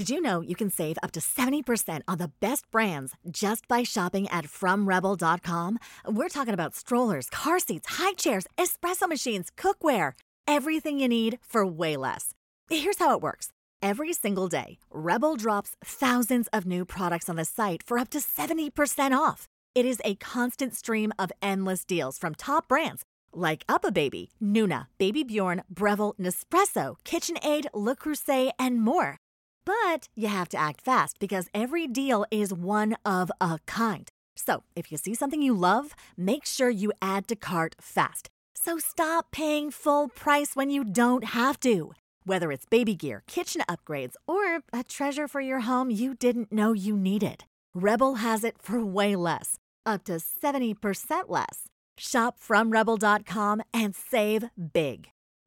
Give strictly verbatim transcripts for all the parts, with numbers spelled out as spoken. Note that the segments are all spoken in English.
Did you know you can save up to seventy percent on the best brands just by shopping at from rebel dot com? We're talking about strollers, car seats, high chairs, espresso machines, cookware, everything you need for way less. Here's how it works. Every single day, Rebel drops thousands of new products on the site for up to seventy percent off. It is a constant stream of endless deals from top brands like UPPAbaby, Nuna, Baby Bjorn, Breville, Nespresso, KitchenAid, Le Creuset, and more. But you have to act fast because every deal is one of a kind. So if you see something you love, make sure you add to cart fast. So stop paying full price when you don't have to. Whether it's baby gear, kitchen upgrades, or a treasure for your home you didn't know you needed, Rebel has it for way less, up to seventy percent less. Shop from rebel dot com and save big.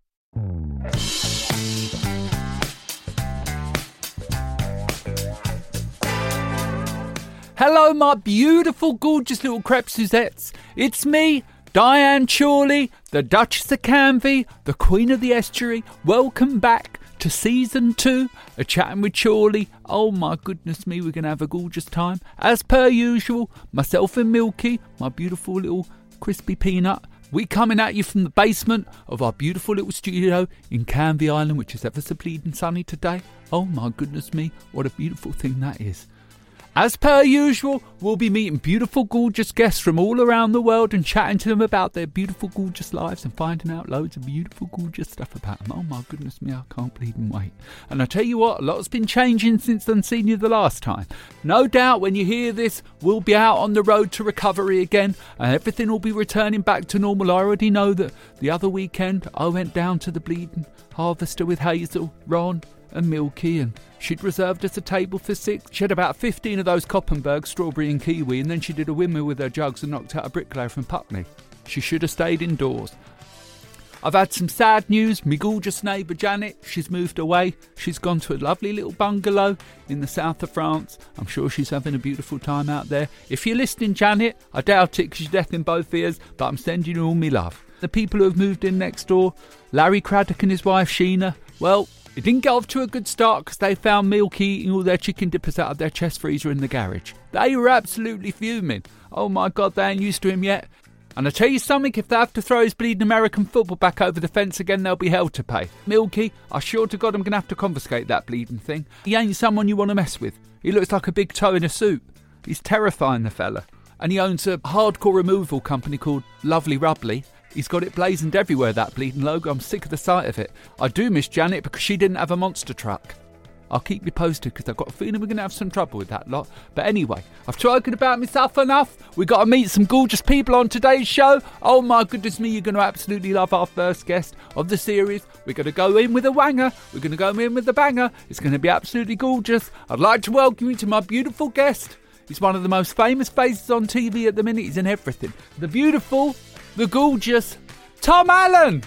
Hello, my beautiful, gorgeous little crepe Suzettes. It's me, Diane Chorley, the Duchess of Canvey, the Queen of the Estuary. Welcome back to Season two of Chatting with Chorley. Oh my goodness me, we're going to have a gorgeous time. As per usual, myself and Milky, my beautiful little crispy peanut, we coming at you from the basement of our beautiful little studio in Canvey Island, which is ever so bleeding sunny today. Oh my goodness me, what a beautiful thing that is. As per usual, we'll be meeting beautiful, gorgeous guests from all around the world and chatting to them about their beautiful, gorgeous lives and finding out loads of beautiful, gorgeous stuff about them. Oh my goodness me, I can't bleed and wait. And I tell you what, a lot's been changing since I've seen you the last time. No doubt when you hear this, we'll be out on the road to recovery again and everything will be returning back to normal. I already know that the other weekend I went down to the Bleeding Harvester with Hazel, Ron and Milky, and she'd reserved us a table for six. She had about fifteen of those Koppenberg, strawberry and kiwi, and then she did a windmill with her jugs and knocked out a bricklayer from Putney. She should have stayed indoors. I've had some sad news. My gorgeous neighbour Janet, she's moved away. She's gone to a lovely little bungalow in the south of France. I'm sure she's having a beautiful time out there. If you're listening, Janet, I doubt it because you're deaf in both ears, but I'm sending you all me love. The people who have moved in next door, Larry Craddock and his wife Sheena, well, it didn't get off to a good start because they found Milky eating all their chicken dippers out of their chest freezer in the garage. They were absolutely fuming. Oh my God, they ain't used to him yet. And I tell you something, if they have to throw his bleeding American football back over the fence again, they'll be hell to pay. Milky, I sure to God I'm going to have to confiscate that bleeding thing. He ain't someone you want to mess with. He looks like a big toe in a suit. He's terrifying, the fella. And he owns a hardcore removal company called Lovely Rubbly. He's got it blazoned everywhere, that bleeding logo. I'm sick of the sight of it. I do miss Janet because she didn't have a monster truck. I'll keep you posted because I've got a feeling we're going to have some trouble with that lot. But anyway, I've spoken about myself enough. We've got to meet some gorgeous people on today's show. Oh my goodness me, you're going to absolutely love our first guest of the series. We're going to go in with a wanger. We're going to go in with a banger. It's going to be absolutely gorgeous. I'd like to welcome you to my beautiful guest. He's one of the most famous faces on T V at the minute. He's in everything. The beautiful, the gorgeous Tom Allen.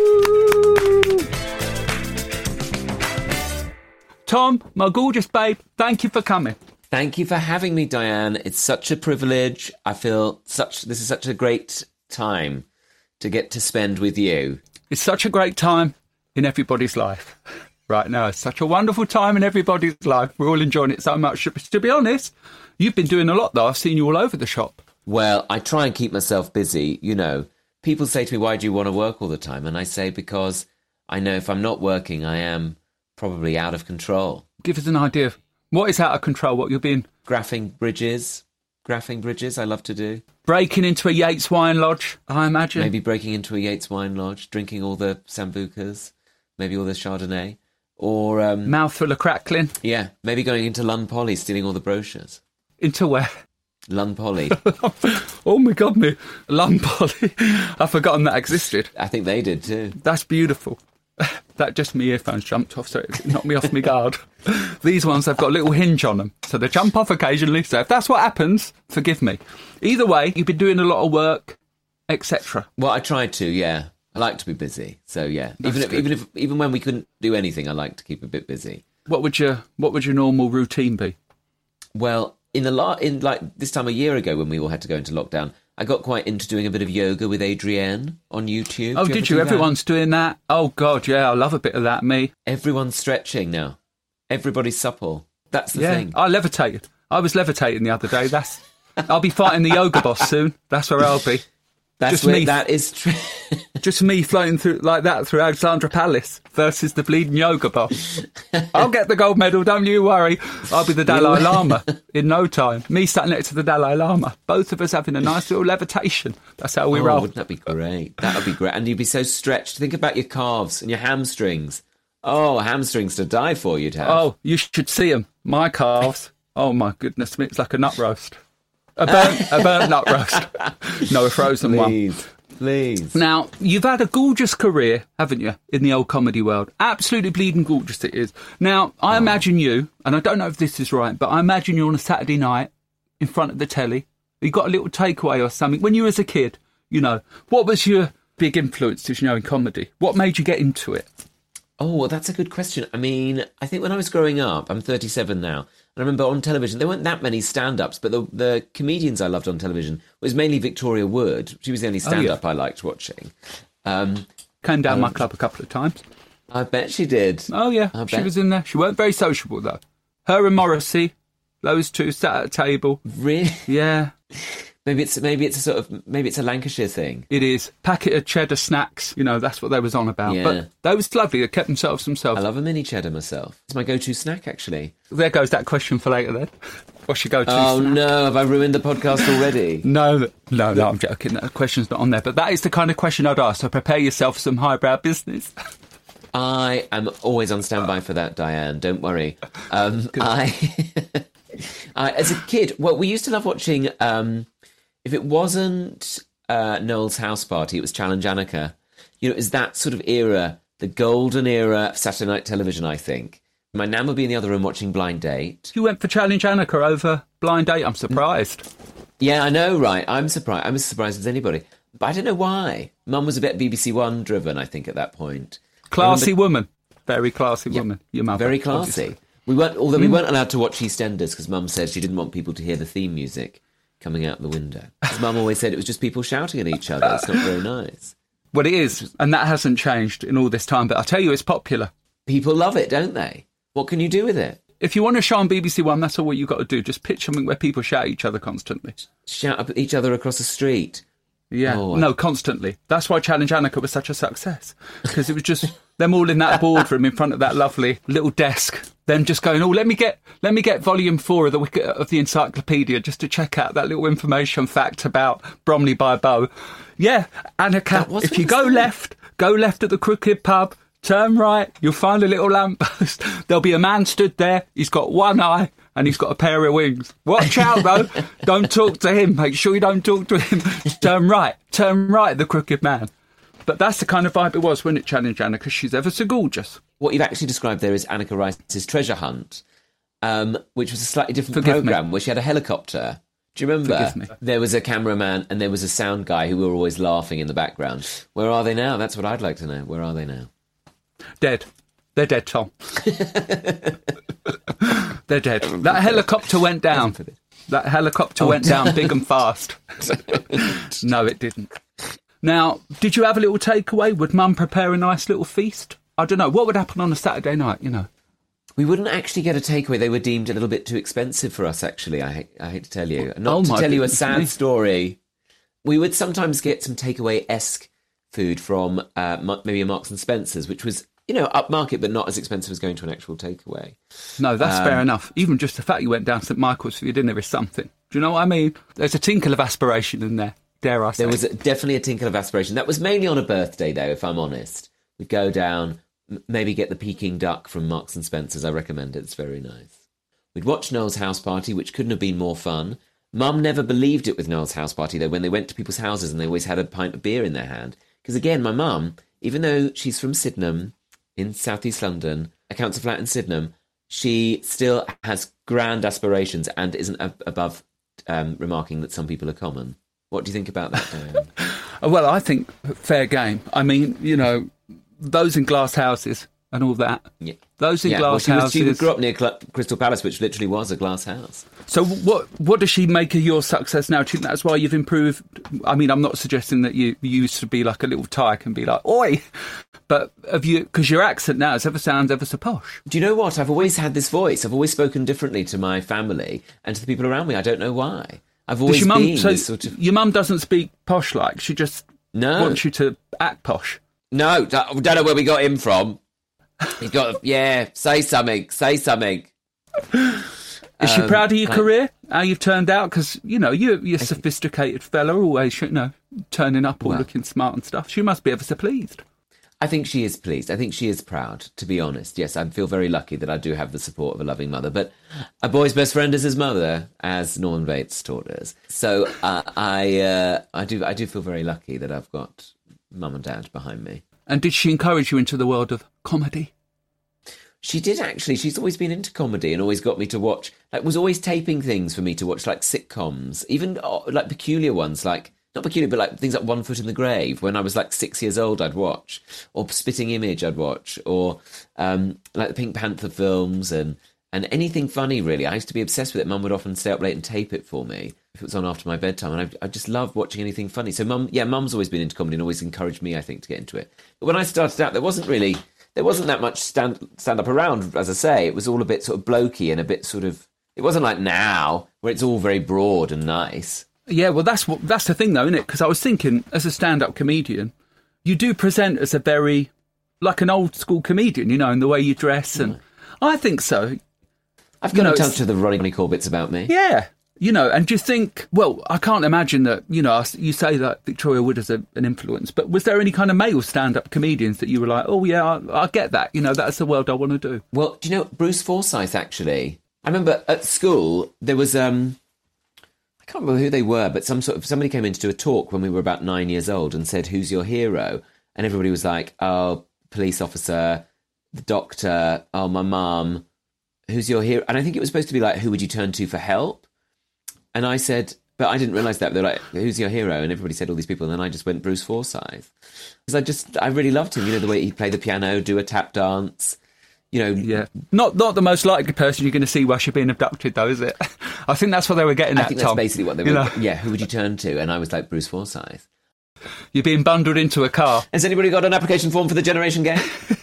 Woo! Tom, my gorgeous babe, thank you for coming. Thank you for having me, Diane. It's such a privilege. I feel such. This is such a great time to get to spend with you. It's such a great time in everybody's life right now. It's such a wonderful time in everybody's life. We're all enjoying it so much. To be honest, you've been doing a lot, though. I've seen you all over the shop. Well, I try and keep myself busy. You know, people say to me, why do you want to work all the time? And I say, because I know if I'm not working, I am probably out of control. Give us an idea of what is out of control, what you're being... Graphing bridges. Graphing bridges, I love to do. Breaking into a Yates wine lodge, I imagine. Maybe breaking into a Yates wine lodge, drinking all the Sambucas, maybe all the Chardonnay. Or... Um, mouthful of crackling. Yeah, maybe going into Lund Poly, stealing all the brochures. Into where? Lund Poly. Oh my God, me. Lund Poly. I've forgotten that existed. I think they did too. That's beautiful. That just my earphones jumped off, so it knocked me off my guard. These ones, they've got a little hinge on them, so they jump off occasionally. So if that's what happens, forgive me. Either way, you've been doing a lot of work, et cetera. Well, I tried to, yeah. I like to be busy, so yeah. That's even if, good. even if even when we couldn't do anything, I like to keep a bit busy. What would your What would your normal routine be? Well, in the la- in like this time a year ago when we all had to go into lockdown, I got quite into doing a bit of yoga with Adrienne on YouTube. Oh, did you? did you? Do Everyone's doing that. Oh, God, yeah, I love a bit of that, me. Everyone's stretching now. Everybody's supple. That's the yeah, thing. I levitated. I was levitating the other day. That's. I'll be fighting the yoga boss soon. That's where I'll be. That's just where, me. That is true. Just me floating through like that through Alexandra Palace versus the bleeding yoga boss. I'll get the gold medal, don't you worry. I'll be the Dalai Lama in no time. Me sat next to the Dalai Lama. Both of us having a nice little levitation. That's how we oh, roll. Wouldn't that be great? That would be great. And you'd be so stretched. Think about your calves and your hamstrings. Oh, hamstrings to die for you'd have. Oh, you should see them. My calves. Oh, my goodness me. It's like a nut roast. A burnt, a burnt nut roast. No, a frozen please, one. Please. Now, you've had a gorgeous career, haven't you, in the old comedy world? Absolutely bleeding gorgeous it is. Now, I oh. imagine you, and I don't know if this is right, but I imagine you on a Saturday night in front of the telly. You got a little takeaway or something. When you were as a kid, you know, what was your big influences, you know, in comedy? What made you get into it? Oh, well, that's a good question. I mean, I think when I was growing up, I'm thirty-seven now, and I remember on television, there weren't that many stand-ups, but the, the comedians I loved on television was mainly Victoria Wood. She was the only stand-up oh, yeah. I liked watching. Um, Came down um, my club a couple of times. I bet she did. Oh, yeah, I she bet. was in there. She weren't very sociable, though. Her and Morrissey, those two sat at a table. Really? Yeah. Maybe it's maybe it's a sort of maybe it's a Lancashire thing. It is. Packet of cheddar snacks, you know, that's what they was on about. Yeah. But they was lovely. They kept themselves themselves. I love a mini cheddar myself. It's my go-to snack, actually. There goes that question for later then. What's your go-to Oh snack? no, have I ruined the podcast already? no, no, no, I'm joking. That question's not on there. But that is the kind of question I'd ask. So prepare yourself for some highbrow business. I am always on standby for that, Diane. Don't worry. Um, I, I, as a kid, well, we used to love watching. Um, if it wasn't uh, Noel's House Party, it was Challenge Anneka. You know, it was that sort of era, the golden era of Saturday night television. I think my nan would be in the other room watching Blind Date. You went for Challenge Anneka over Blind Date. I'm surprised. Yeah, I know, right? I'm surprised. I'm as surprised as anybody. But I don't know why. Mum was a bit B B C One driven, I think, at that point. Classy remember... woman. Very classy yeah, woman. Your mother. Very classy. Obviously. We weren't, although we mm. weren't allowed to watch EastEnders because Mum said she didn't want people to hear the theme music coming out the window. Because Mum always said it was just people shouting at each other. It's not very nice. Well, it is, and that hasn't changed in all this time. But I'll tell you, it's popular. People love it, don't they? What can you do with it? If you want to show on B B C One, that's all what you've got to do. Just pitch something where people shout at each other constantly. Shout at each other across the street. Yeah, oh, no, constantly. That's why Challenge Anneka was such a success. Because it was just them all in that boardroom in front of that lovely little desk. Them just going, oh, let me get let me get volume four of the of the encyclopedia just to check out that little information fact about Bromley by Bow. Yeah, Anneka, if you go left, go left at the Crooked Pub, turn right, you'll find a little lamppost. There'll be a man stood there, he's got one eye and he's got a pair of wings. Watch out, though. Don't talk to him. Make sure you don't talk to him. Turn right. Turn right at the Crooked Man. But that's the kind of vibe it was when it challenged Anneka, because she's ever so gorgeous. What you've actually described there is Anneka Rice's Treasure Hunt, um, which was a slightly different Forgive programme me. where she had a helicopter. Do you remember? Forgive me. There was a cameraman and there was a sound guy who were always laughing in the background. Where are they now? That's what I'd like to know. Where are they now? Dead. They're dead, Tom. They're dead. That helicopter went down. That helicopter oh, went down big and fast. No, it didn't. Now, did you have a little takeaway? Would Mum prepare a nice little feast? I don't know. What would happen on a Saturday night, you know? We wouldn't actually get a takeaway. They were deemed a little bit too expensive for us, actually, I hate, I hate to tell you. Not oh, to tell you a goodness sad me. story. We would sometimes get some takeaway-esque food from uh, maybe a Marks and Spencer's, which was, you know, upmarket, but not as expensive as going to an actual takeaway. No, that's um, fair enough. Even just the fact you went down St Michael's for your dinner is something. Do you know what I mean? There's a tinkle of aspiration in there, dare I say. There was a, definitely a tinkle of aspiration. That was mainly on a birthday, though, if I'm honest. We'd go down, m- maybe get the Peking duck from Marks and Spencer's. I recommend it. It's very nice. We'd watch Noel's House Party, which couldn't have been more fun. Mum never believed it with Noel's House Party, though, when they went to people's houses and they always had a pint of beer in their hand. Because, again, my mum, even though she's from Sydenham, in southeast London, a council flat in Sydenham, she still has grand aspirations and isn't ab- above um, remarking that some people are common. What do you think about that, Diane? Well, I think fair game. I mean, you know, those in glass houses and all that. Yeah. Those in yeah. well, glass she was, houses. she grew up near Cl- Crystal Palace, which literally was a glass house. So what what does she make of your success now? Do you think that's why you've improved? I mean, I'm not suggesting that you, you used to be like a little tyke and be like, oi! But have you, because your accent now ever sounds ever so posh. Do you know what? I've always had this voice. I've always spoken differently to my family and to the people around me. I don't know why. I've always your mum, been so this sort of... Your mum doesn't speak posh like, she just no. wants you to act posh. No, I don't know where we got him from. He's got, yeah, say something, say something. Is she Um, proud of your like- career? How you've turned out? Because, you know, you're, you're a sophisticated fella, always, you know, turning up or Well. looking smart and stuff. She must be ever so pleased. I think she is pleased. I think she is proud, to be honest. Yes, I feel very lucky that I do have the support of a loving mother. But a boy's best friend is his mother, as Norman Bates taught us. So uh, I, uh, I do, I do feel very lucky that I've got mum and dad behind me. And did she encourage you into the world of comedy? She did actually. She's always been into comedy and always got me to watch. Like, was always taping things for me to watch, like sitcoms, even oh, like peculiar ones, like not peculiar, but like things like One Foot in the Grave. When I was like six years old, I'd watch, or Spitting Image, I'd watch, or um, like the Pink Panther films and and anything funny really. I used to be obsessed with it. Mum would often stay up late and tape it for me if it was on after my bedtime, and I, I just loved watching anything funny. So mum, yeah, mum's always been into comedy and always encouraged me, I think, to get into it. But when I started out, there wasn't really. There wasn't that much stand stand up around, as I say. It was all a bit sort of blokey and a bit sort of... It wasn't like now, where it's all very broad and nice. Yeah, well, that's what that's the thing, though, isn't it? Because I was thinking, as a stand-up comedian, you do present as a very... like an old-school comedian, you know, in the way you dress. And I think so. I've You got know, to tell it's- to the Ronnie Corbetts about me. Yeah. You know, and do you think, well, I can't imagine that, you know, you say that Victoria Wood is a, an influence, but was there any kind of male stand-up comedians that you were like, oh, yeah, I, I get that, you know, that's the world I want to do? Well, do you know, Bruce Forsyth, actually, I remember at school, there was, um, I can't remember who they were, but some sort of, somebody came in to do a talk when we were about nine years old and said, who's your hero? And everybody was like, oh, police officer, the doctor, oh, my mum, who's your hero? And I think it was supposed to be like, who would you turn to for help? And I said, but I didn't realise that. They're like, who's your hero? And everybody said all these people. And then I just went Bruce Forsyth. Because I just, I really loved him. You know, the way he'd play the piano, do a tap dance, you know. Yeah. Not not the most likely person you're going to see whilst you're being abducted, though, is it? I think that's what they were getting I at, think Tom. that's basically what they You were. know? Yeah, who would you turn to? And I was like, Bruce Forsyth. You're being bundled into a car. Has anybody got an application form for the Generation Game?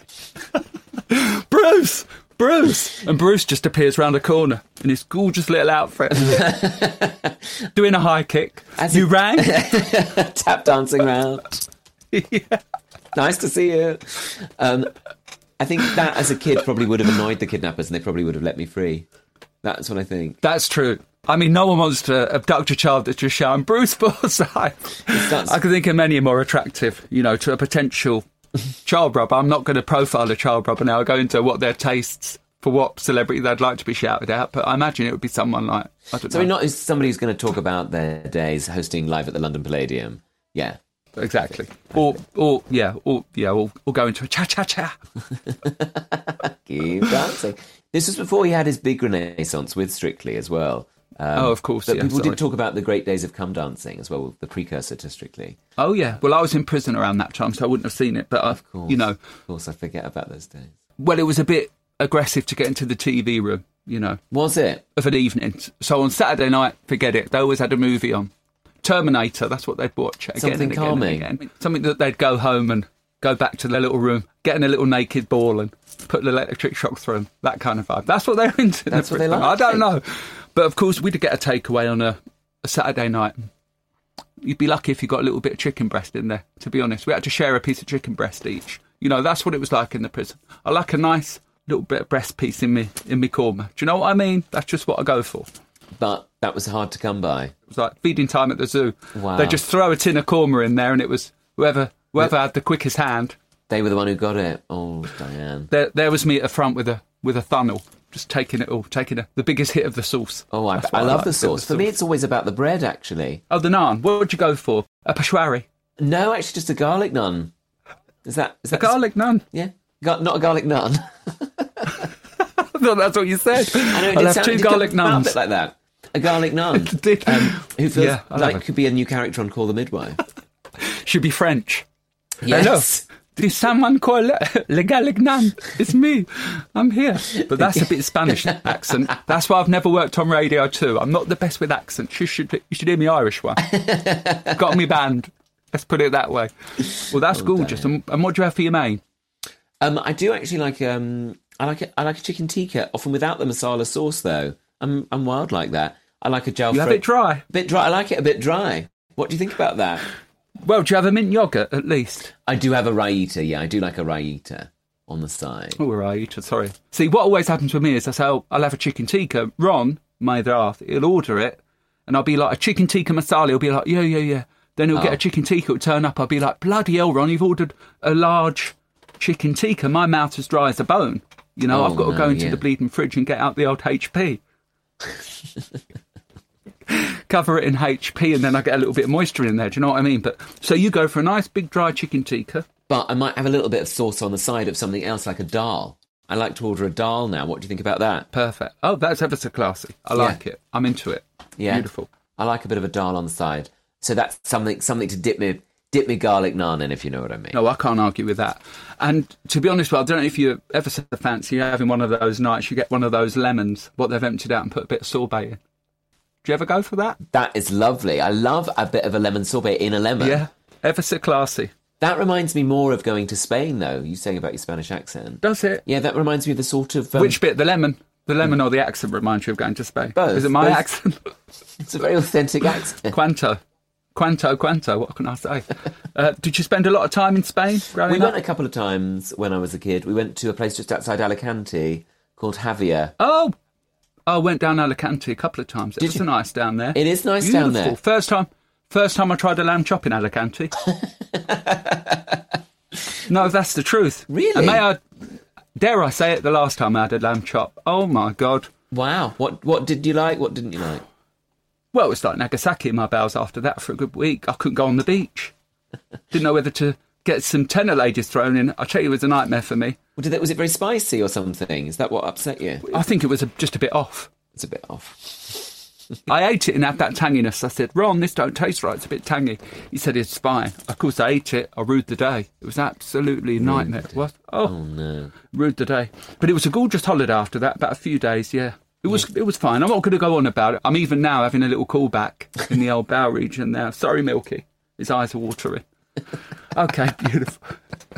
Bruce! Bruce! And Bruce just appears round a corner in his gorgeous little outfit. Doing a high kick. As you it- rang? Tap dancing round. Yeah. Nice to see you. Um, I think that as a kid probably would have annoyed the kidnappers and they probably would have let me free. That's what I think. That's true. I mean, no one wants to abduct a child that's just shouting Bruce Forsyth. That's- I can think of many more attractive, you know, to a potential child robber. I'm not going to profile a child robber now. I go into what their tastes for what celebrity they'd like to be shouted at, but I imagine it would be someone like, I don't So know. we're not somebody who's going to talk about their days hosting live at the London Palladium. Yeah. Exactly. Or, or yeah, or yeah, or, or go into a cha-cha-cha. Keep dancing. This was before he had his big renaissance with Strictly as well. Um, Oh, of course, But yeah, people sorry. did talk about the great days of come dancing as well, the precursor to Strictly. Oh, yeah. Well, I was in prison around that time, so I wouldn't have seen it. But, I, Of course. you know, Of course, I forget about those days. well, it was a bit aggressive to get into the T V room, you know, Was it? of an evening. So on Saturday night, forget it. They always had a movie on. Terminator, that's what they'd watch again Something and again calming. and again. Something that they'd go home and go back to their little room, get in a little naked ball and put an electric shock through them. That kind of vibe. That's what they're into. That's what they like. I don't know. But of course, we'd get a takeaway on a, a Saturday night. You'd be lucky if you got a little bit of chicken breast in there, to be honest. We had to share a piece of chicken breast each. You know, that's what it was like in the prison. I like a nice little bit of breast piece in me, in me korma. Do you know what I mean? That's just what I go for. But that was hard to come by. It was like feeding time at the zoo. Wow. They just throw a tin of korma in there, and it was whoever whoever had the quickest hand. They were the one who got it. Oh, Diane. There, there was me at the front with a with a funnel, just taking it all, taking a, the biggest hit of the sauce. Oh, I, That's what I love like, the a bit of sauce. For me, it's always about the bread, actually. oh, the naan. What would you go for? A peshwari, No, actually, just a garlic naan. Is that... Is a that garlic naan. Yeah. Gar- not a garlic naan. I thought that's what you said. I know, it I'll did have sound- two it did garlic come out a bit naans. like that. A garlic naan. It did. Um, who feels Yeah, I'll like have it. could be a new character on Call the Midwife. Should be French. Yes. There's someone called Le Galignan. It's me. I'm here. But that's a bit Spanish accent. That's why I've never worked on radio too. I'm not the best with accents. You should, you should hear me Irish one. Got me banned. Let's put it that way. Well, that's oh, gorgeous. And, and what do you have for your main? Um, I do actually like um, I like a, I like a chicken tikka, often without the masala sauce though. I'm I'm wild like that. I like a jalfrezi. You have it dry. A bit dry. I like it a bit dry. What do you think about that? Well, do you have a mint yoghurt at least? I do have a raita. Yeah, I do like a raita on the side. Oh, a raita. Sorry. See, what always happens with me is I say, oh, I'll have a chicken tikka. Ron, my other half, he'll order it, and I'll be like, a chicken tikka masala. He'll be like, yeah, yeah, yeah. Then he'll oh. get a chicken tikka. It'll turn up. I'll be like, bloody hell, Ron, you've ordered a large chicken tikka. My mouth's as dry as a bone. You know, oh, I've got to no, go into yeah. the bleeding fridge and get out the old H P. Cover it in H P and then I get a little bit of moisture in there. Do you know what I mean? But so you go for a nice big dry chicken tikka. But I might have a little bit of sauce on the side of something else, like a dal. I like to order a dal now. What do you think about that? Perfect. Oh, that's ever so classy. I yeah. like it. I'm into it. Yeah. Beautiful. I like a bit of a dal on the side. So that's something something to dip me dip me garlic naan in, if you know what I mean. No, I can't argue with that. And to be honest, well, I don't know if you ever so fancy having one of those nights, you get one of those lemons, what they've emptied out and put a bit of sorbet in. Do you ever go for that? That is lovely. I love a bit of a lemon sorbet in a lemon. Yeah, ever so classy. That reminds me more of going to Spain, though. You saying about your Spanish accent. Does it? Yeah, that reminds me of the sort of... Um... Which bit? The lemon? The lemon or the accent reminds you of going to Spain? Both. Is it my both. accent? It's a very authentic accent. Quanto. Quanto, quanto, what can I say? Uh, did you spend a lot of time in Spain growing We up? went a couple of times when I was a kid. We went to a place just outside Alicante called Javier. Oh! I went down Alicante a couple of times. It Did was you? nice down there. It is nice Beautiful. down there. First time, first time I tried a lamb chop in Alicante. No, that's the truth. Really? And may I, dare I say it, the last time I had a lamb chop. Oh my God. Wow. What what did you like? What didn't you like? Well, it was like Nagasaki in my bowels after that for a good week. I couldn't go on the beach. Didn't know whether to get some tenor ladies thrown in. I tell you, it was a nightmare for me. Well, did that, was it very spicy or something? Is that what upset you? I think it was a, just a bit off. It's a bit off. I ate it and had that tanginess. I said, Ron, this don't taste right. It's a bit tangy. He said, it's fine. Of course, I ate it. I rued the day. It was absolutely a nightmare. What? Oh, oh, no. Rued the day. But it was a gorgeous holiday after that, about a few days, yeah. It was it was fine. I'm not going to go on about it. I'm even now having a little callback in the old bowel region now. Sorry, Milky. His eyes are watering. Okay, beautiful.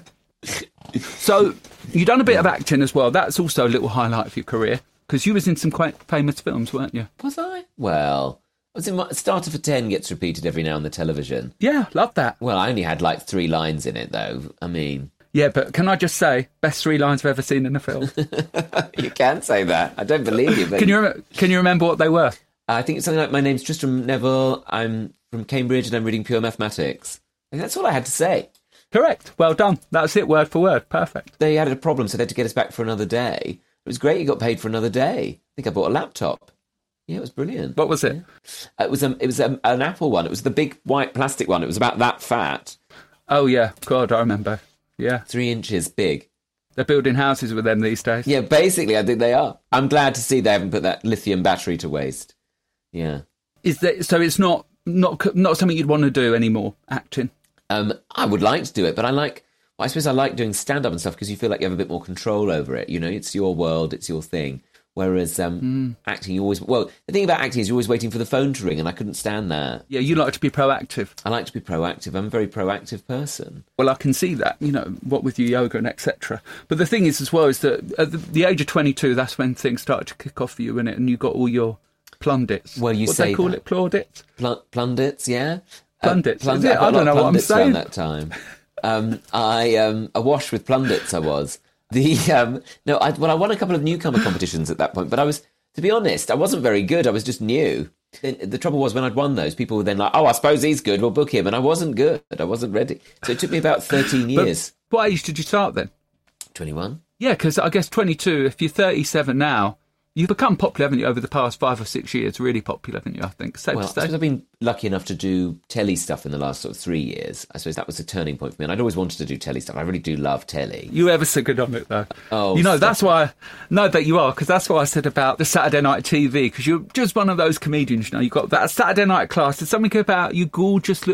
So, you've done a bit of acting as well. That's also a little highlight of your career, because you was in some quite famous films, weren't you? Was I? Well, I was in my, Starter for Ten gets repeated every now on the television. Yeah, love that. Well, I only had like three lines in it, though. I mean... Yeah, but can I just say, best three lines I've ever seen in a film? You can say that. I don't believe you. But... Can you rem- can you remember what they were? I think it's something like, my name's Tristram Neville, I'm from Cambridge and I'm reading Pure Mathematics. And that's all I had to say. Correct. Well done. That's it, word for word. Perfect. They had a problem, so they had to get us back for another day. It was great you got paid for another day. I think I bought a laptop. Yeah, it was brilliant. What was it? Yeah. It was, um, it was um, an Apple one. It was the big white plastic one. It was about that fat. Oh, yeah. God, I remember. Yeah. Three inches big. They're building houses with them these days. Yeah, basically, I think they are. I'm glad to see they haven't put that lithium battery to waste. Yeah. Is that so? It's not not not something you'd want to do anymore. Acting. Um, I would like to do it, but I like. Well, I suppose I like doing stand-up and stuff because you feel like you have a bit more control over it. You know, it's your world, it's your thing. Whereas um, mm. acting, you always... Well, the thing about acting is you're always waiting for the phone to ring, and I couldn't stand that. Yeah, you like to be proactive. I like to be proactive. I'm a very proactive person. Well, I can see that, you know, what with your yoga and et cetera. But the thing is, as well, is that at the, the age of twenty-two, that's when things started to kick off for you, innit? And you got all your plundits. Well, you what say do they call that. it? Plaudits? Pl- plundits, yeah. Plundits. Uh, Is it? I don't know what I'm saying. That time, um, I um, awash with plundits. I was the um, no. I, well, I won a couple of newcomer competitions at that point, but I was. To be honest, I wasn't very good. I was just new. The trouble was when I'd won those, people were then like, oh, I suppose he's good, we'll book him. And I wasn't good. I wasn't ready. So it took me about thirteen years. But what age did you start then? twenty-one. Yeah, because I guess twenty-two, if you're thirty-seven now, you've become popular, haven't you, over the past five or six years? Really popular, haven't you, I think? Safe Well, to I say. suppose I've been lucky enough to do telly stuff in the last sort of three years. I suppose that was a turning point for me. And I'd always wanted to do telly stuff. I really do love telly. You ever so good on it, though. Oh, you know, stop. that's why... No, that you are, because that's what I said about the Saturday night T V, because you're just one of those comedians, you know, you've got that Saturday night class. There's something about you gorgeous little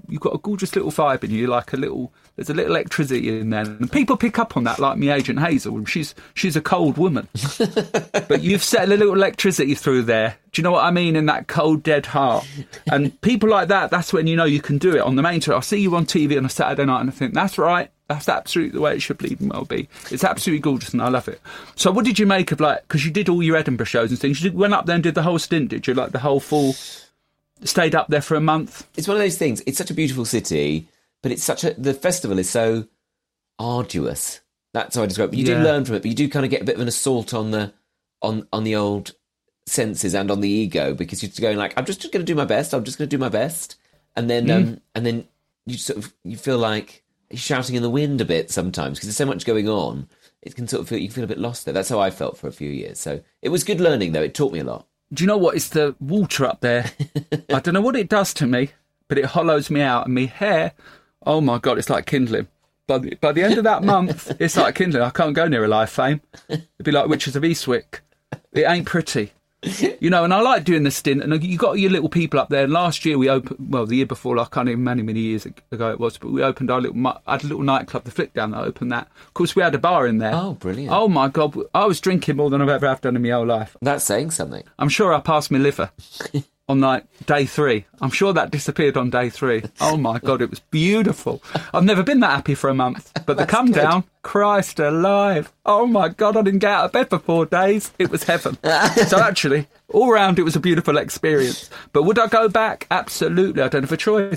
you've got a gorgeous little vibe in you, like a little, there's a little electricity in there. And people pick up on that, like me agent Hazel. She's she's a cold woman. But you've set a little electricity through there. Do you know what I mean? In that cold, dead heart. And people like that, that's when you know you can do it on the main tour. I see you on T V on a Saturday night and I think, that's right. That's absolutely the way it should bleed and well be. It's absolutely gorgeous and I love it. So what did you make of, like, because you did all your Edinburgh shows and things. You went up there and did the whole stint, did you? Like the whole full, stayed up there for a month? It's one of those things. It's such a beautiful city, but it's such a, the festival is so arduous. That's how I describe it. You Yeah. do learn from it, but you do kind of get a bit of an assault on the, on, on the old senses and on the ego, because you're going like, I'm just going to do my best. I'm just going to do my best. And then, Mm. um, and then you sort of, you feel like, you're shouting in the wind a bit sometimes because there's so much going on. It can sort of feel, you can feel a bit lost there. That's how I felt for a few years. So it was good learning, though. It taught me a lot. Do you know what? It's the water up there. I don't know what it does to me, but it hollows me out. And my hair, oh my God, it's like kindling. By the, by the end of that month, it's like kindling. I can't go near a live fame. It'd be like Witches of Eastwick. It ain't pretty. You know, and I like doing the stint, and you got your little people up there. And last year we opened, well, the year before, I can't even many, many years ago it was, but we opened our little, I had a little nightclub, the Flick Down, that opened that. Of course, we had a bar in there. Oh, brilliant. Oh my God, I was drinking more than I've ever have done in my whole life. That's saying something. I'm sure I passed my liver on like day three. I'm sure that disappeared on day three. Oh my God, it was beautiful. I've never been that happy for a month. But the come good. down, Christ alive. Oh my God, I didn't get out of bed for four days. It was heaven. So actually, all round it was a beautiful experience. But would I go back? Absolutely. I don't have a choice.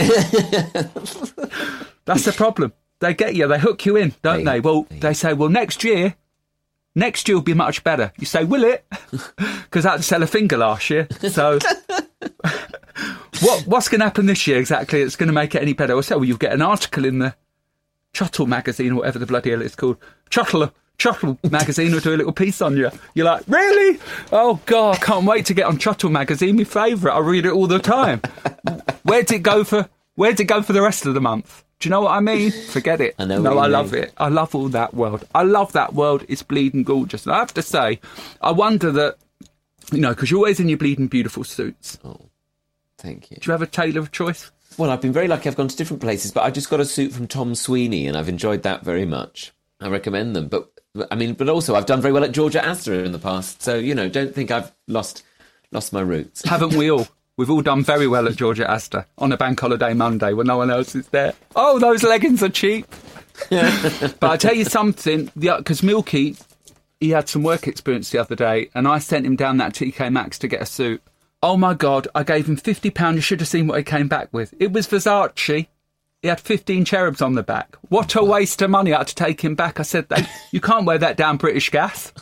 That's the problem. They get you, they hook you in, don't They- they? Well, they- they say, well, next year, next year will be much better. You say, will it? Because I had to sell a finger last year. So what what's going to happen this year exactly? It's going to make it any better. Or so, well, you'll get an article in the Chuttle magazine or whatever the bloody hell it's called. Chuttle, Chuttle magazine will do a little piece on you. You're like, really? Oh, God, I can't wait to get on Chuttle magazine, my favourite. I read it all the time. Where'd it go for, where'd it go for the rest of the month? Do you know what I mean? Forget it. I know No, what you I mean. love it. I love all that world. I love that world. It's bleeding gorgeous. And I have to say, I wonder that, you know, because you're always in your bleeding beautiful suits. Oh, thank you. Do you have a tailor of choice? Well, I've been very lucky. I've gone to different places, but I just got a suit from Tom Sweeney, and I've enjoyed that very much. I recommend them. But, I mean, but also I've done very well at Georgia Astor in the past. So, you know, don't think I've lost lost my roots. Haven't we all? We've all done very well at Georgia Astor on a bank holiday Monday when no one else is there. Oh, those leggings are cheap. But I tell you something, because Milky, he had some work experience the other day, and I sent him down that T K Maxx to get a suit. Oh my God, I gave him fifty pounds. You should have seen what he came back with. It was Versace. He had fifteen cherubs on the back. What a waste of money. I had to take him back. I said, "They- you can't wear that down British Gas.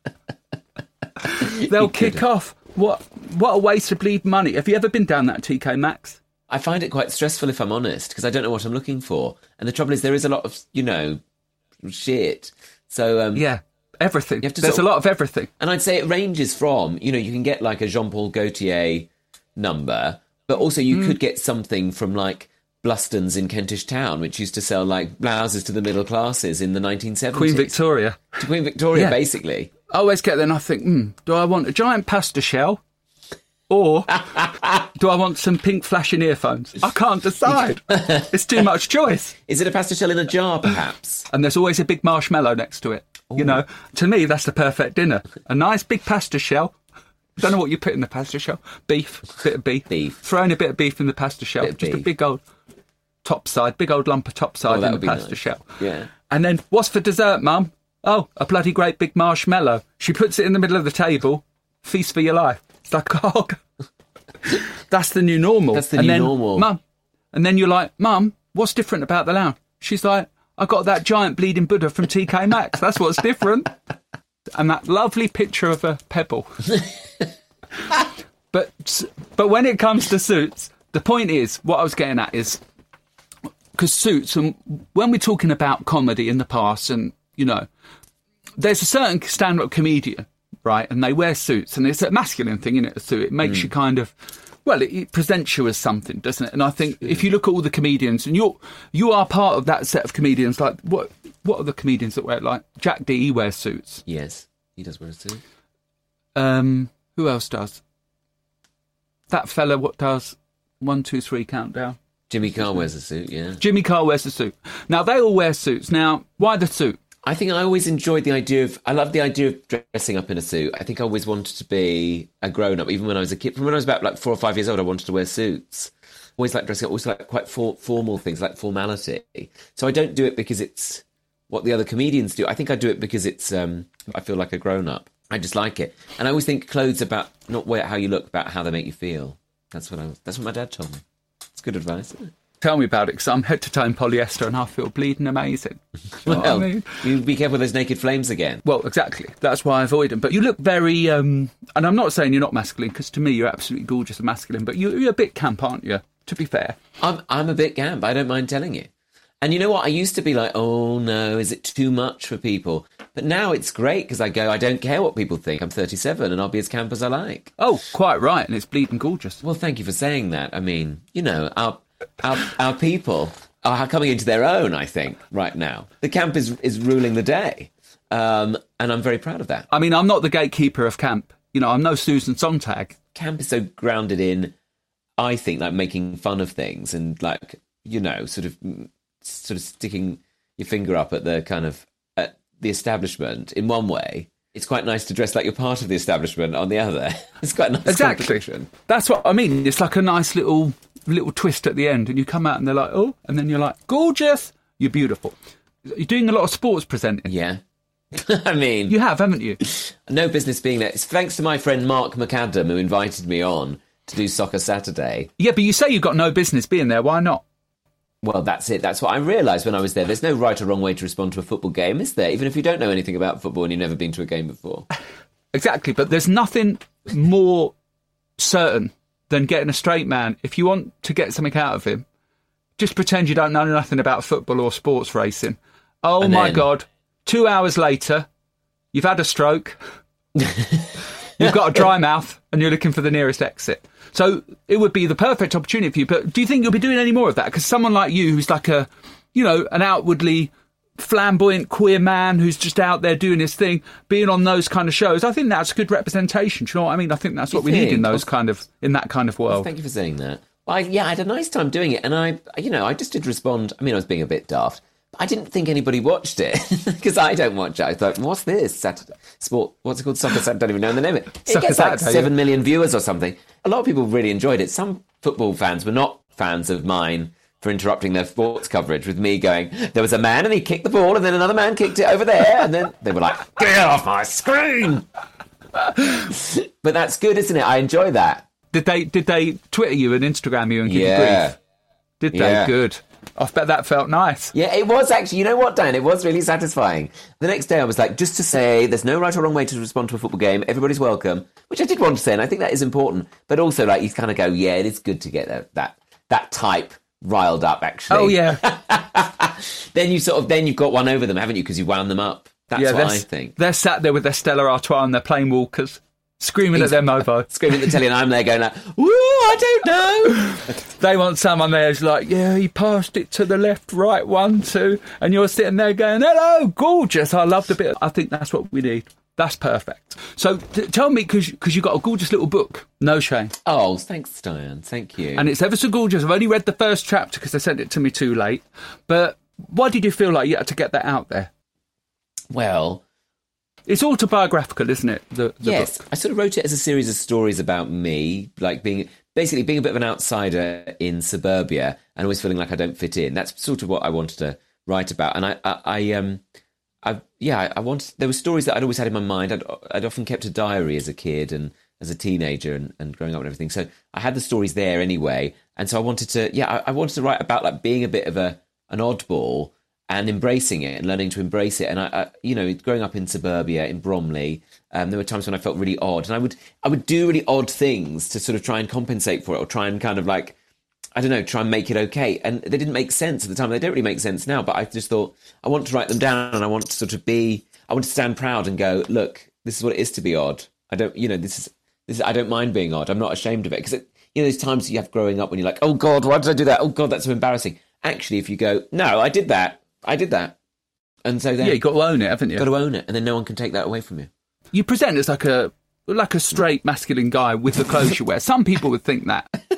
They'll kick off. What What a waste of bleed money. Have you ever been down that T K Maxx? I find it quite stressful, if I'm honest, because I don't know what I'm looking for. And the trouble is there is a lot of, you know, shit. So, um, Yeah, everything. You have to There's sort a of- lot of everything. and I'd say it ranges from, you know, you can get like a Jean-Paul Gaultier number, but also you Mm. could get something from like Bluston's in Kentish Town, which used to sell like blouses to the middle classes in the nineteen seventies. Queen Victoria. To Queen Victoria, Yeah. basically. I always get there and I think, hmm, do I want a giant pasta shell or do I want some pink flashing earphones? I can't decide. It's too much choice. Is it a pasta shell in a jar, perhaps? And there's always a big marshmallow next to it. You know, to me, that's the perfect dinner. A nice big pasta shell. Don't know what you put in the pasta shell. Beef, bit of beef. Beef. Throw in a bit of beef in the pasta shell. Bit of Just a beef. big old top side, big old lump of top side Oh, that in would the be pasta nice. shell. Yeah. And then, what's for dessert, Mum? Oh, a bloody great big marshmallow. She puts it in the middle of the table. Feast for your life. It's like, oh, that's the new normal. That's the and new then, normal. Mum. And then you're like, Mum, what's different about the lounge? She's like, I got that giant bleeding Buddha from T K Maxx. That's what's different. And that lovely picture of a pebble. But but when it comes to Suits, the point is, what I was getting at is, because Suits, and when we're talking about comedy in the past, and, you know, there's a certain stand-up comedian, right, and they wear suits, and it's a masculine thing, isn't it, a suit? It makes you kind of, well, it, it presents you as something, doesn't it? And I think if you look at all the comedians, and you're, you are part of that set of comedians, like, what what are the comedians that wear, like, Jack D, he wears suits. Yes, he does wear a suit. Um, who else does? That fella, what does one, two, three countdown? Jimmy Carr wears a suit, yeah. Jimmy Carr wears a suit. Now, they all wear suits. Now, why the suit? I think I always enjoyed the idea of, I love the idea of dressing up in a suit. I think I always wanted to be a grown-up, even when I was a kid. From when I was about like four or five years old, I wanted to wear suits. Always like dressing up, always like quite for, formal things, like formality. So I don't do it because it's what the other comedians do. I think I do it because it's, um, I feel like a grown-up. I just like it. And I always think clothes about not how you look, about how they make you feel. That's what I. That's what my dad told me. It's good advice, isn't it? Tell me about it, because I'm head-to-toe in polyester and I feel bleeding amazing. Well, what I mean? You be careful with those naked flames again. Well, exactly. That's why I avoid them. But you look very, um, and I'm not saying you're not masculine, because to me you're absolutely gorgeous and masculine, but you're, you're a bit camp, aren't you, to be fair? I'm, I'm a bit camp, I don't mind telling you. And you know what? I used to be like, oh no, is it too much for people? But now it's great, because I go, I don't care what people think. I'm thirty-seven and I'll be as camp as I like. Oh, quite right, and it's bleeding gorgeous. Well, thank you for saying that. I mean, you know, our... Our, our people are coming into their own, I think, right now. The camp is is ruling the day, um, and I'm very proud of that. I mean, I'm not the gatekeeper of camp. You know, I'm no Susan Sontag. Camp is so grounded in, I think, like making fun of things and like, you know, sort of sort of sticking your finger up at the kind of at the establishment in one way. It's quite nice to dress like you're part of the establishment on the other. It's quite a nice Exactly. That's what I mean. It's like a nice little little twist at the end, and you come out and they're like, oh, and then you're like, gorgeous, you're beautiful. You're doing a lot of sports presenting. Yeah. I mean... You have, haven't you? No business being there. It's thanks to my friend Mark McAdam, who invited me on to do Soccer Saturday. Yeah, but you say you've got no business being there. Why not? Well, that's it. That's what I realised when I was there. There's no right or wrong way to respond to a football game, is there? Even if you don't know anything about football and you've never been to a game before. Exactly, but there's nothing more certain than getting a straight man. If you want to get something out of him, just pretend you don't know nothing about football or sports racing. Oh, and my then... God. Two hours later, you've had a stroke, you've got a dry mouth, and you're looking for the nearest exit. So it would be the perfect opportunity for you. But do you think you'll be doing any more of that? Because someone like you, who's like a, you know, an outwardly flamboyant queer man who's just out there doing his thing, being on those kind of shows, I think that's a good representation. Do you know what I mean? I think that's what you we think? need in those well, kind of in that kind of world. Well, thank you for saying that. Well, I, yeah, I had a nice time doing it, and I, you know, I just did respond. I mean, I was being a bit daft. But I didn't think anybody watched it because I don't watch it. I thought, what's this? Saturday sport? What's it called? Soccer Saturday? I don't even know the name of it. It Soccer gets like Saturday, seven yeah. million viewers or something. A lot of people really enjoyed it. Some football fans were not fans of mine for interrupting their sports coverage with me going, there was a man and he kicked the ball and then another man kicked it over there, and then they were like, get off my screen. But that's good, isn't it? I enjoy that. Did they did they Twitter you and Instagram you and give yeah. you grief? Did they? Yeah. Good. I bet that felt nice. Yeah, it was actually. You know what, Dan? It was really satisfying. The next day I was like, just to say, there's no right or wrong way to respond to a football game. Everybody's welcome, which I did want to say, and I think that is important. But also, like, you kind of go, yeah, it is good to get that that, that type riled up, actually. Oh, yeah. Then you sort of, then you've got one over them, haven't you? Because you wound them up. That's yeah, what I think. They're sat there with their Stella Artois and their plane walkers, screaming at their Movo. Screaming at the telly, and I'm there going like, woo, I don't know. They want someone there who's like, yeah, he passed it to the left, right, one, two, and you're sitting there going, hello, gorgeous. I loved a bit. I think that's what we need. That's perfect. So t- tell me, because you've got a gorgeous little book, No Shame. Oh, thanks, Diane. Thank you. And it's ever so gorgeous. I've only read the first chapter because they sent it to me too late. But why did you feel like you had to get that out there? Well... It's autobiographical, isn't it? The, the yes, book? I sort of wrote it as a series of stories about me, like being basically being a bit of an outsider in suburbia and always feeling like I don't fit in. That's sort of what I wanted to write about. And I, I, I um, I yeah, I, I wanted. There were stories that I'd always had in my mind. I'd, I'd often kept a diary as a kid and as a teenager and, and growing up and everything. So I had the stories there anyway. And so I wanted to, yeah, I, I wanted to write about like being a bit of a an oddball. And embracing it and learning to embrace it. And, I, I you know, growing up in suburbia, in Bromley, um, there were times when I felt really odd. And I would I would do really odd things to sort of try and compensate for it or try and kind of like, I don't know, try and make it okay. And they didn't make sense at the time. They don't really make sense now. But I just thought, I want to write them down and I want to sort of be, I want to stand proud and go, look, this is what it is to be odd. I don't, you know, this is, this is I don't mind being odd. I'm not ashamed of it. Because, you know, there's times you have growing up when you're like, oh, God, why did I do that? Oh, God, that's so embarrassing. Actually, if you go, no, I did that. I did that. And so then... Yeah, you've got to own it, haven't you? Got to own it, and then no one can take that away from you. You present as like a like a straight masculine guy with the clothes you wear. Some people would think that.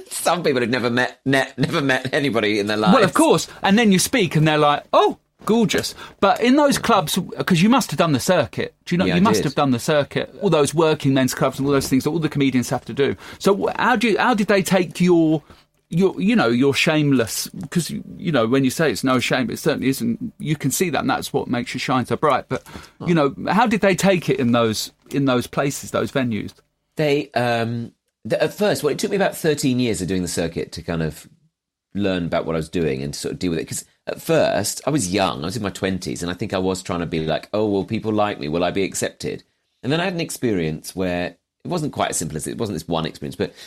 Some people have never met, ne- never met anybody in their lives. Well, of course. And then you speak and they're like, oh, gorgeous. But in those clubs, because you must have done the circuit. Do you know? Yeah, you I must did. have done the circuit. All those working men's clubs and all those things that all the comedians have to do. So how do you, how did they take your... Your, you know, you're shameless, because, you know, when you say it's no shame, it certainly isn't. You can see that, and that's what makes you shine so bright. But, you know, how did they take it in those in those places, those venues? They, um, th- at first, well, it took me about thirteen years of doing the circuit to kind of learn about what I was doing and to sort of deal with it. Because at first, I was young, I was in my twenties, and I think I was trying to be like, oh, will people like me? Will I be accepted? And then I had an experience where it wasn't quite as simple as it, it wasn't this one experience, but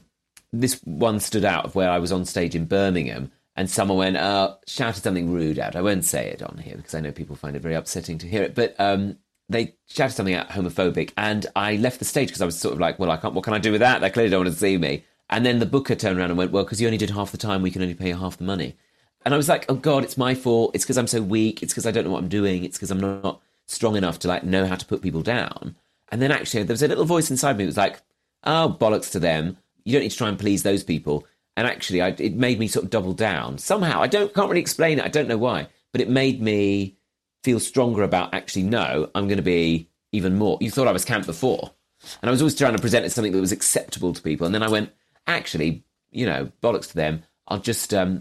this one stood out of where I was on stage in Birmingham and someone went, uh, shouted something rude out. I won't say it on here because I know people find it very upsetting to hear it. But um, they shouted something out homophobic and I left the stage because I was sort of like, well, I can't, what can I do with that? They clearly don't want to see me. And then the booker turned around and went, well, because you only did half the time, we can only pay you half the money. And I was like, oh, God, it's my fault. It's because I'm so weak. It's because I don't know what I'm doing. It's because I'm not strong enough to like know how to put people down. And then actually there was a little voice inside me that was like, oh, bollocks to them. You don't need to try and please those people. And actually, I, it made me sort of double down. Somehow, I don't can't really explain it. I don't know why. But it made me feel stronger about, actually, no, I'm going to be even more. You thought I was camp before. And I was always trying to present it as something that was acceptable to people. And then I went, actually, you know, bollocks to them. I'll just um,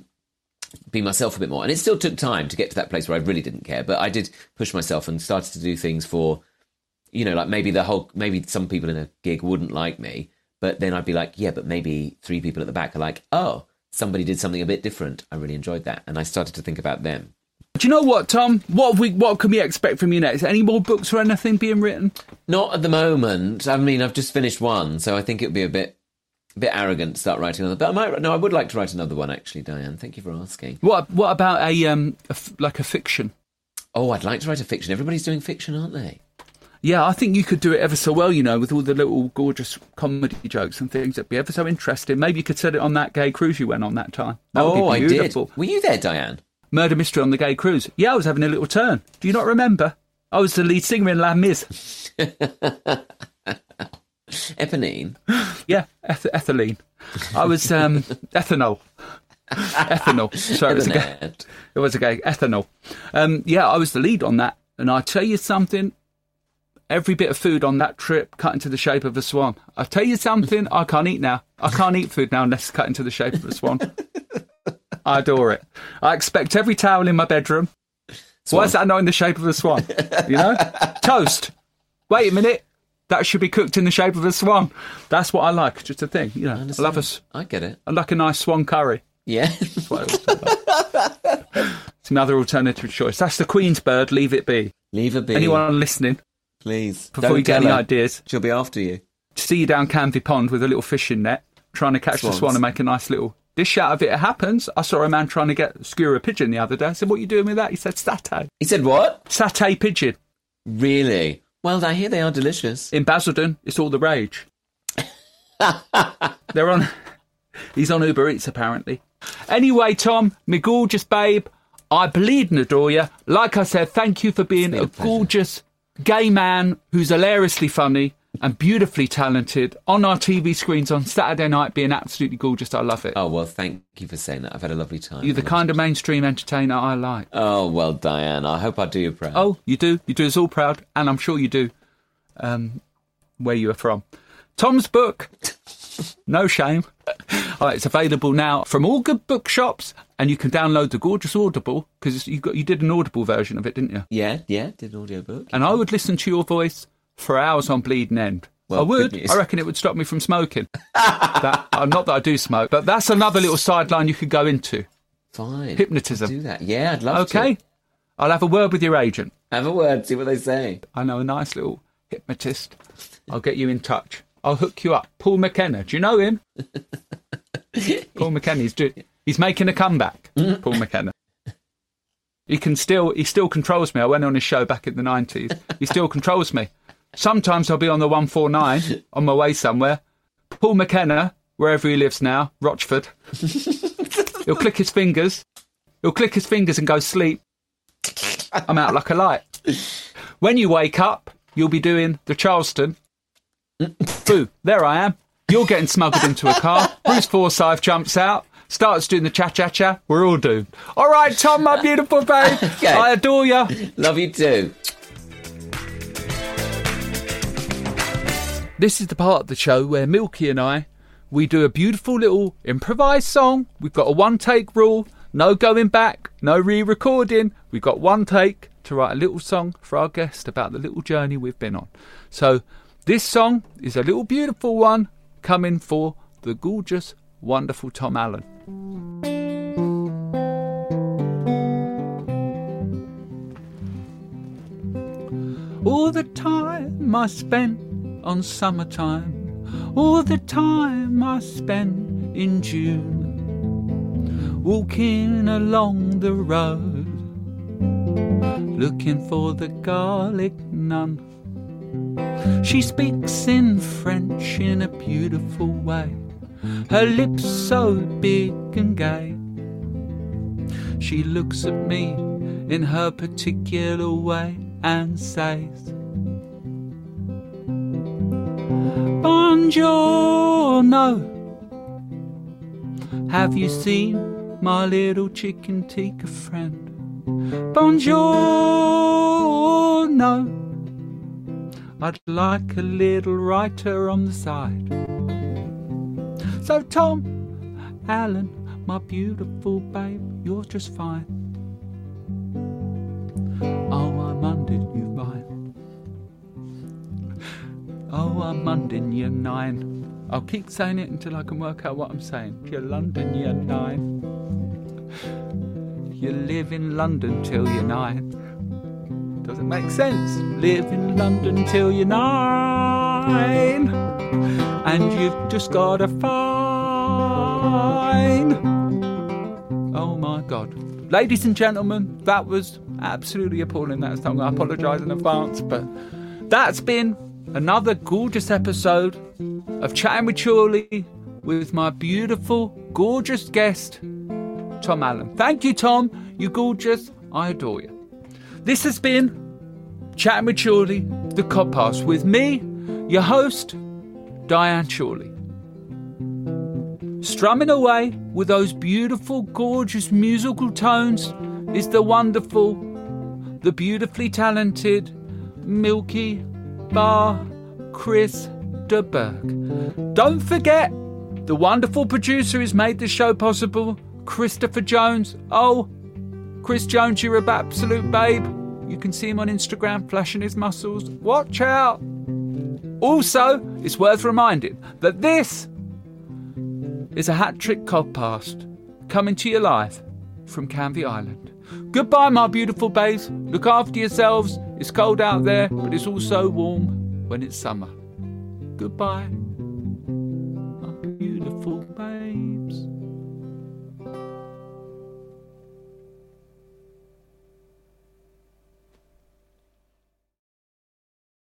be myself a bit more. And it still took time to get to that place where I really didn't care. But I did push myself and started to do things for, you know, like maybe the whole, maybe some people in a gig wouldn't like me. But then I'd be like, yeah, but maybe three people at the back are like, oh, somebody did something a bit different. I really enjoyed that. And I started to think about them. Do you know what, Tom? What have we, what can we expect from you next? Any more books or anything being written? Not at the moment. I mean, I've just finished one, so I think it would be a bit a bit arrogant to start writing another. But I might, no, I would like to write another one, actually, Diane. Thank you for asking. What What about a, um, a f- like a fiction? Oh, I'd like to write a fiction. Everybody's doing fiction, aren't they? Yeah, I think you could do it ever so well, you know, with all the little gorgeous comedy jokes and things. It'd be ever so interesting. Maybe you could set it on that gay cruise you went on that time. That would Oh, be I beautiful. did. Were you there, Diane? Murder mystery on the gay cruise. Yeah, I was having a little turn. Do you not remember? I was the lead singer in La Mise. Eponine? Yeah, eth- ethylene. I was um, ethanol. Ethanol. Sorry, it was a gay. It was a gay ethanol. Um, yeah, I was the lead on that. And I tell you something, every bit of food on that trip cut into the shape of a swan. I tell you something, I can't eat now. I can't eat food now unless it's cut into the shape of a swan. I adore it. I expect every towel in my bedroom. Swan. Why is that not in the shape of a swan? You know? Toast. Wait a minute. That should be cooked in the shape of a swan. That's what I like. Just a thing. You know, I, I love a, I get it. I like a nice swan curry. Yeah. That's what I always like. It's another alternative choice. That's the Queen's bird. Leave it be. Leave it be. Anyone listening? Please. Before Don't you get tell any her. ideas. She'll be after you. See you down Canvey Pond with a little fishing net, trying to catch Swans. the swan and make a nice little dish out of it. It happens. I saw a man trying to get skewer a pigeon the other day. I said, what are you doing with that? He said, satay. He said what? Satay pigeon. Really? Well, I hear they are delicious. In Basildon, it's all the rage. They're on... He's on Uber Eats, apparently. Anyway, Tom, me gorgeous babe, I bleed and adore you. Like I said, thank you for being been a a pleasure. gorgeous gay man who's hilariously funny and beautifully talented on our T V screens on Saturday night, being absolutely gorgeous. I love it. Oh, well, thank you for saying that. I've had a lovely time. You're the kind of mainstream entertainer I like. Oh, well, Diane, I hope I do you proud. Oh, you do. You do us all proud, and I'm sure you do um, where you are from. Tom's book, No Shame. Oh, it's available now from all good bookshops, and you can download the gorgeous Audible, because you got you did an Audible version of it, didn't you? Yeah, yeah, did an audiobook. And I would listen to your voice for hours on bleeding end. Well, I would. good news. I reckon it would stop me from smoking. that, uh, not that I do smoke, but that's another little sideline you could go into. Fine. Hypnotism. I'll do that. Yeah, I'd love to. Okay. I'll have a word with your agent. Have a word, see what they say. I know a nice little hypnotist. I'll get you in touch. I'll hook you up. Paul McKenna. Do you know him? Paul McKenna. He's, do- he's making a comeback. Paul McKenna. He can still, he still controls me. I went on his show back in the nineties. He still controls me. Sometimes I'll be on the one forty-nine on my way somewhere. Paul McKenna, wherever he lives now, Rochford. He'll click his fingers. He'll click his fingers and go sleep. I'm out like a light. When you wake up, you'll be doing the Charleston. Boo, there I am. You're getting smuggled into a car. Bruce Forsyth jumps out, starts doing the cha-cha-cha. We're all doomed. All right, Tom, my beautiful babe. Okay. I adore you. Love you too. This is the part of the show where Milky and I, we do a beautiful little improvised song. We've got a one-take rule. No going back. No re-recording. We've got one take to write a little song for our guest about the little journey we've been on. So this song is a little beautiful one coming for the gorgeous, wonderful Tom Allen. All the time I spent on summertime, all the time I spent in June, walking along the road, looking for the garlic nun. She speaks in French in a beautiful way, her lips so big and gay. She looks at me in her particular way and says, Buongiorno, have you seen my little chicken tikka friend? Buongiorno, I'd like a little writer on the side. So Tom Allen, my beautiful babe, you're just fine. Oh, I'm undid you fine. Oh, I'm undin you nine. I'll keep saying it until I can work out what I'm saying. You're London, you're nine. You live in London till you're nine. Doesn't make sense. Live in London till you're nine, and you've just got a fine. Oh my God. Ladies and gentlemen, that was absolutely appalling, that song. I apologise in advance, but that's been another gorgeous episode of Chatting with Chorley with my beautiful, gorgeous guest, Tom Allen. Thank you, Tom. You're gorgeous. I adore you. This has been Chatting with Chorley, the Codcast, with me, your host, Diane Chorley. Strumming away with those beautiful, gorgeous musical tones is the wonderful, the beautifully talented Milky Bar Chris de Burgh. Don't forget, the wonderful producer who's made this show possible, Christopher Jones. Oh, Chris Jones, you're an absolute babe. You can see him on Instagram flashing his muscles. Watch out. Also, it's worth reminding that this is a hat-trick Codcast coming to you live from Canvey Island. Goodbye, my beautiful babes. Look after yourselves. It's cold out there, but it's also warm when it's summer. Goodbye, my beautiful babes.